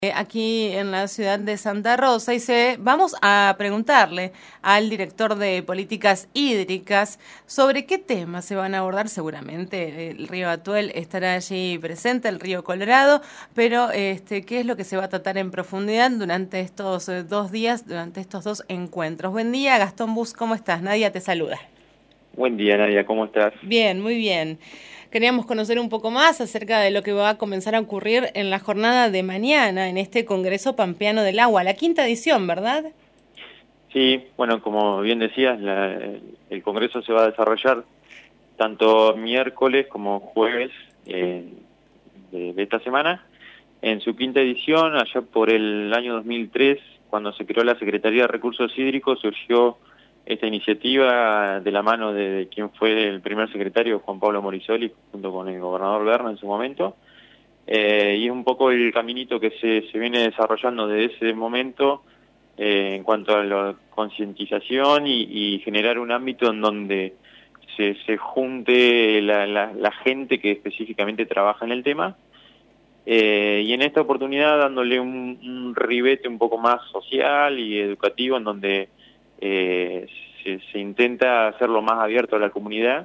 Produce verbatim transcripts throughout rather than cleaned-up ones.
Eh, aquí en la ciudad de Santa Rosa y se, vamos a preguntarle al director de políticas hídricas sobre qué temas se van a abordar. Seguramente el río Atuel estará allí presente, el río Colorado, pero este, qué es lo que se va a tratar en profundidad durante estos eh, dos días, durante estos dos encuentros. Buen día, Gastón Bus, ¿cómo estás? Nadia te saluda. Buen día, Nadia, ¿cómo estás? Bien, muy bien. Queríamos conocer un poco más acerca de lo que va a comenzar a ocurrir en la jornada de mañana en este Congreso Pampeano del Agua, la quinta edición, ¿verdad? Sí, bueno, como bien decías, la, el Congreso se va a desarrollar tanto miércoles como jueves eh, de, de esta semana. En su quinta edición, allá por el año dos mil tres, cuando se creó la Secretaría de Recursos Hídricos, surgió esta iniciativa de la mano de, de quien fue el primer secretario, Juan Pablo Morisoli, junto con el gobernador Berna en su momento. Eh, y es un poco el caminito que se, se viene desarrollando desde ese momento eh, en cuanto a la concientización y, y generar un ámbito en donde se, se junte la, la, la gente que específicamente trabaja en el tema. Eh, y en esta oportunidad dándole un, un ribete un poco más social y educativo en donde eh, se, se intenta hacerlo más abierto a la comunidad,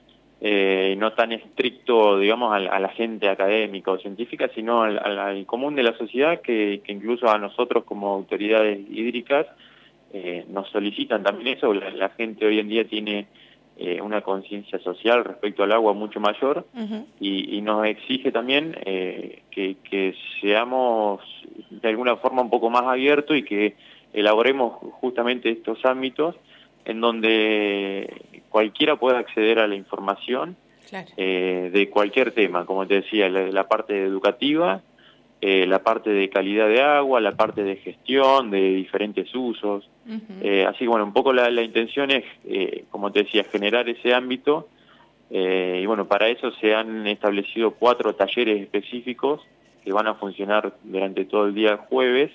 eh, no tan estricto, digamos, a, a la gente académica o científica, sino al, al, al común de la sociedad, que, que incluso a nosotros como autoridades hídricas eh, nos solicitan también eso. La, la gente hoy en día tiene eh, una conciencia social respecto al agua mucho mayor. Uh-huh. y, y nos exige también eh, que, que seamos de alguna forma un poco más abiertos y que elaboremos justamente estos ámbitos en donde cualquiera pueda acceder a la información. Claro. eh, de cualquier tema, como te decía, la, la parte educativa, eh, la parte de calidad de agua, la parte de gestión, de diferentes usos. Uh-huh. eh, así que bueno, un poco la, la intención es, eh, como te decía, generar ese ámbito, eh, y bueno, para eso se han establecido cuatro talleres específicos que van a funcionar durante todo el día jueves,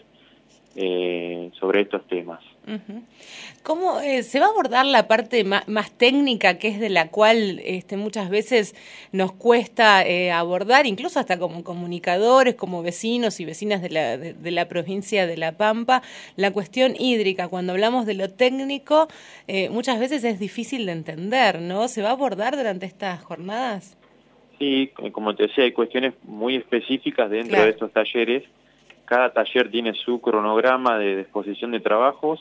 Eh, sobre estos temas. Uh-huh. ¿Cómo eh, se va a abordar la parte más, más técnica, que es de la cual este, muchas veces nos cuesta eh, abordar, incluso hasta como comunicadores, como vecinos y vecinas de la, de, de la provincia de La Pampa, la cuestión hídrica? Cuando hablamos de lo técnico, eh, muchas veces es difícil de entender, ¿no? ¿Se va a abordar durante estas jornadas? Sí, como te decía, hay cuestiones muy específicas dentro Claro. de estos talleres. Cada taller tiene su cronograma de exposición de trabajos,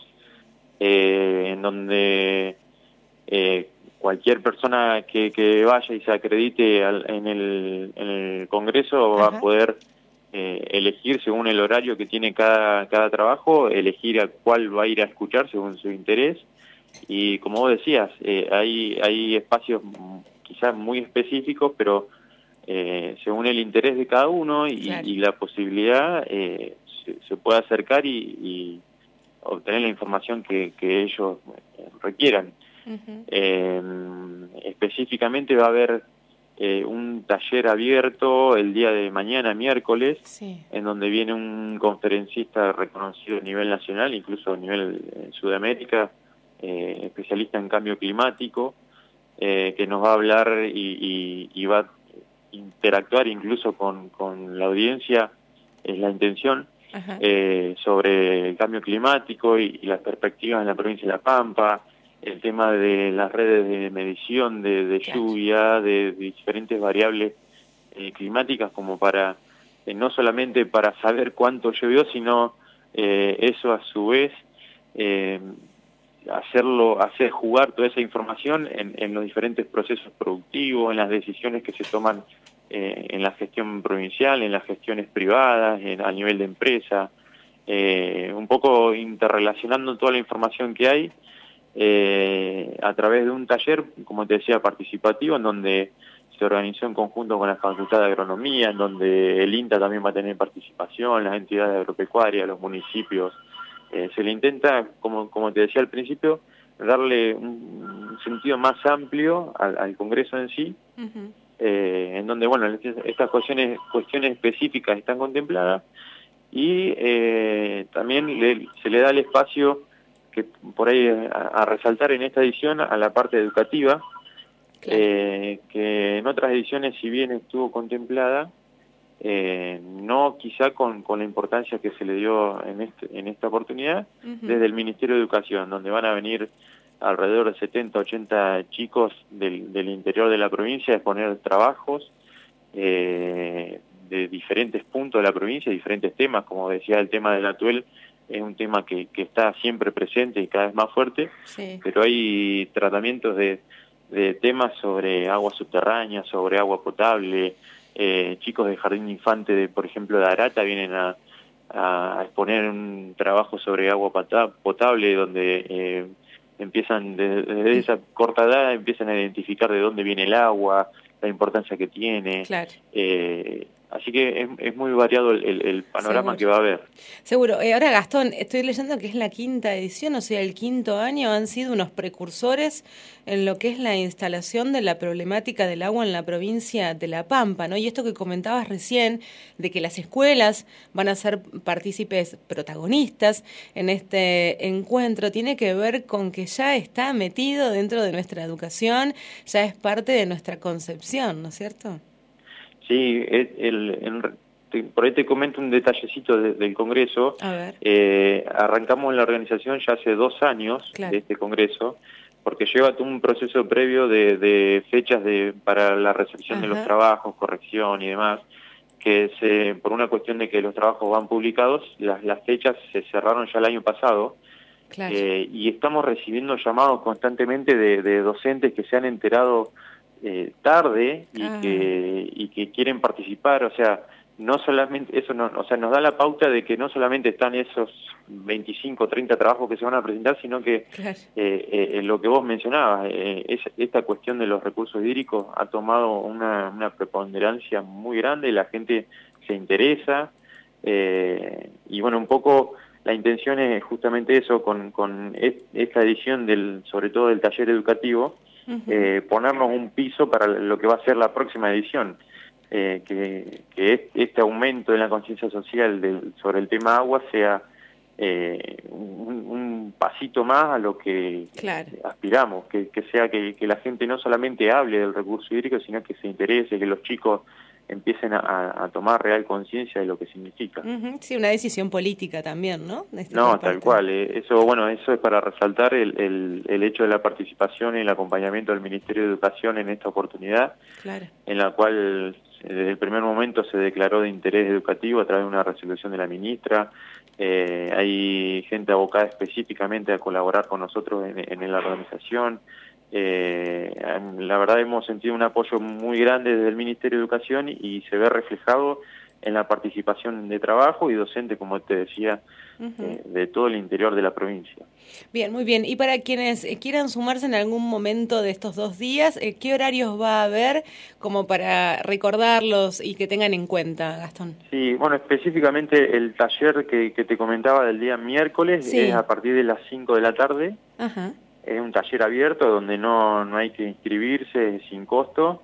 eh, en donde eh, cualquier persona que, que vaya y se acredite al, en, el, en el Congreso va Ajá. a poder eh, elegir según el horario que tiene cada, cada trabajo, elegir a cuál va a ir a escuchar según su interés. Y como vos decías, eh, hay, hay espacios quizás muy específicos, pero Eh, según el interés de cada uno y, claro. y la posibilidad, eh, se, se puede acercar y, y obtener la información que, que ellos requieran. Uh-huh. Eh, específicamente va a haber eh, un taller abierto el día de mañana, miércoles, sí. en donde viene un conferencista reconocido a nivel nacional, incluso a nivel eh, Sudamérica, eh, especialista en cambio climático, eh, que nos va a hablar y, y, y va a interactuar incluso con, con la audiencia, es la intención, eh, sobre el cambio climático y, y las perspectivas en la provincia de La Pampa, el tema de las redes de medición de, de claro. lluvia, de, de diferentes variables eh, climáticas, como para, eh, no solamente para saber cuánto llovió, sino eh, eso a su vez, eh, hacerlo, hacer jugar toda esa información en, en los diferentes procesos productivos, en las decisiones que se toman eh, en la gestión provincial, en las gestiones privadas, en, a nivel de empresa, eh, un poco interrelacionando toda la información que hay eh, a través de un taller, como te decía, participativo, en donde se organizó en conjunto con la Facultad de Agronomía, en donde el INTA también va a tener participación, las entidades agropecuarias, los municipios. Eh, se le intenta, como, como te decía al principio, darle un sentido más amplio al, al Congreso en sí, uh-huh. eh, en donde, bueno, estas cuestiones, cuestiones específicas están contempladas y eh, también le, se le da el espacio que por ahí a, a resaltar en esta edición a la parte educativa, claro. eh, que en otras ediciones, si bien estuvo contemplada, eh, no quizá con, con la importancia que se le dio en, este, en esta oportunidad, uh-huh. desde el Ministerio de Educación, donde van a venir alrededor de setenta, ochenta chicos del, del interior de la provincia a exponer trabajos eh, de diferentes puntos de la provincia, diferentes temas, como decía, el tema del Atuel es un tema que, que está siempre presente y cada vez más fuerte, sí. pero hay tratamientos de, de temas sobre agua subterránea, sobre agua potable, eh, chicos de jardín de infante, de, por ejemplo, de Arata, vienen a, a exponer un trabajo sobre agua potable, donde eh, empiezan, desde, desde esa corta edad, empiezan a identificar de dónde viene el agua, la importancia que tiene. Claro. Eh, así que es, es muy variado el, el, el panorama Seguro. que va a haber. Seguro. Eh, ahora, Gastón, estoy leyendo que es la quinta edición, o sea, el quinto año, han sido unos precursores en lo que es la instalación de la problemática del agua en la provincia de La Pampa, ¿no? Y esto que comentabas recién, de que las escuelas van a ser partícipes protagonistas en este encuentro, tiene que ver con que ya está metido dentro de nuestra educación, ya es parte de nuestra concepción, ¿no es cierto? Sí, el, el, el, te, por ahí te comento un detallecito de, del Congreso. A ver. Eh, arrancamos la organización ya hace dos años claro. de este Congreso, porque lleva todo un proceso previo de, de fechas de, para la recepción Ajá. de los trabajos, corrección y demás, que se, por una cuestión de que los trabajos van publicados, las, las fechas se cerraron ya el año pasado. Claro. Eh, y estamos recibiendo llamados constantemente de, de docentes que se han enterado Eh, tarde y ah. que y que quieren participar, o sea, no solamente eso, no, o sea, nos da la pauta de que no solamente están esos veinticinco, treinta trabajos que se van a presentar, sino que claro. eh, eh, lo que vos mencionabas, eh, es, esta cuestión de los recursos hídricos ha tomado una, una preponderancia muy grande, la gente se interesa eh, y bueno, un poco la intención es justamente eso, con, con esta edición del, sobre todo del taller educativo, Uh-huh. Eh, ponernos un piso para lo que va a ser la próxima edición, eh, que, que es, este aumento de la conciencia social del, sobre el tema agua sea eh, un, un pasito más a lo que claro. aspiramos, que, que sea que, que la gente no solamente hable del recurso hídrico, sino que se interese, que los chicos empiecen a, a tomar real conciencia de lo que significa. Uh-huh. Sí, una decisión política también, ¿no? Este no, tal cual. Eh, eso, bueno, eso es para resaltar el, el, el hecho de la participación y el acompañamiento del Ministerio de Educación en esta oportunidad, claro. en la cual desde el primer momento se declaró de interés educativo a través de una resolución de la ministra. Eh, hay gente abocada específicamente a colaborar con nosotros en, en la organización. Eh, la verdad hemos sentido un apoyo muy grande desde el Ministerio de Educación y, y se ve reflejado en la participación de trabajo y docente, como te decía, uh-huh. eh, de todo el interior de la provincia. Bien, muy bien. Y para quienes quieran sumarse en algún momento de estos dos días, eh, ¿qué horarios va a haber como para recordarlos y que tengan en cuenta, Gastón? Sí, bueno, específicamente el taller que, que te comentaba del día miércoles sí. es a partir de las cinco de la tarde. Ajá. Es un taller abierto donde no, no hay que inscribirse, es sin costo.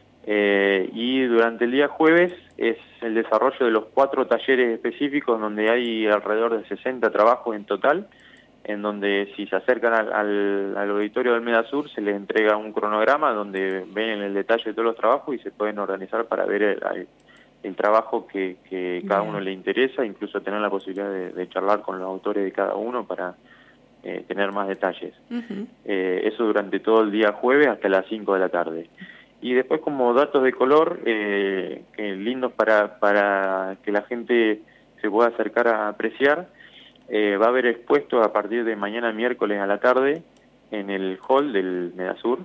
Eh, y durante el día jueves es el desarrollo de los cuatro talleres específicos donde hay alrededor de sesenta trabajos en total, en donde si se acercan al, al, al auditorio del Medasur se les entrega un cronograma donde ven el detalle de todos los trabajos y se pueden organizar para ver el, el, el trabajo que, que cada uno le interesa, incluso tener la posibilidad de, de charlar con los autores de cada uno para eh, tener más detalles. Uh-huh. Eh, eso durante todo el día jueves hasta las cinco de la tarde. Y después como datos de color, eh, que lindos para, para que la gente se pueda acercar a apreciar, eh, va a haber expuesto a partir de mañana miércoles a la tarde en el hall del Medasur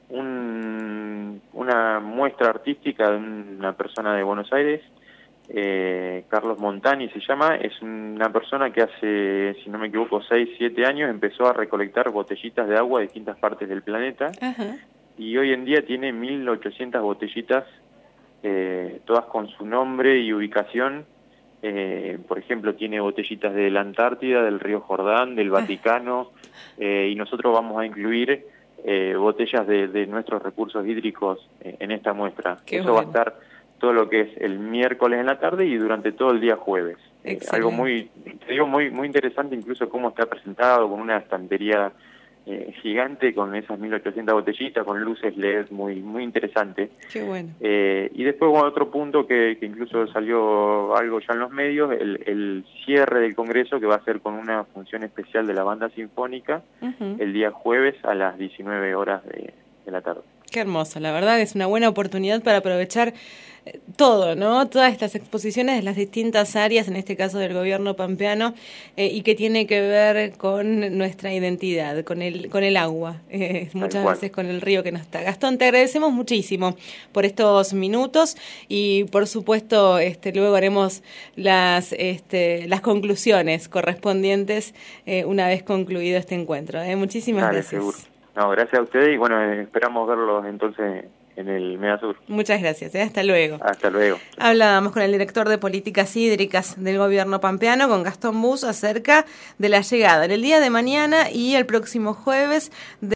un, una muestra artística de una persona de Buenos Aires, eh, Carlos Montani se llama, es una persona que hace, si no me equivoco, seis, siete años empezó a recolectar botellitas de agua de distintas partes del planeta. Ajá. Y hoy en día tiene mil ochocientas botellitas, eh, todas con su nombre y ubicación. Eh, por ejemplo, tiene botellitas de la Antártida, del río Jordán, del Vaticano, eh, y nosotros vamos a incluir eh, botellas de, de nuestros recursos hídricos eh, en esta muestra. Qué Eso bueno. va a estar todo lo que es el miércoles en la tarde y durante todo el día jueves. Eh, algo muy, te digo, muy, muy interesante, incluso cómo está presentado, con una estantería eh, gigante con esas mil ochocientas botellitas, con luces L E D, muy muy interesante. Qué bueno. Eh, y después, bueno, otro punto que, que incluso salió algo ya en los medios, el, el cierre del Congreso, que va a ser con una función especial de la Banda Sinfónica, uh-huh. el día jueves a las diecinueve horas de, de la tarde. Qué hermoso, la verdad es una buena oportunidad para aprovechar todo, ¿no? Todas estas exposiciones de las distintas áreas, en este caso del gobierno pampeano, eh, y que tiene que ver con nuestra identidad, con el con el agua, eh, muchas veces con el río que nos está. Gastón, te agradecemos muchísimo por estos minutos y, por supuesto, este luego haremos las este las conclusiones correspondientes eh, una vez concluido este encuentro. Eh. Muchísimas Dale, gracias. Seguro. No, gracias a ustedes y bueno, eh, esperamos verlos entonces en el Medasur. Muchas gracias, ¿eh? Hasta luego. Hasta luego. Hablábamos con el director de Políticas Hídricas del gobierno pampeano, con Gastón Bus, acerca de la llegada en el día de mañana y el próximo jueves de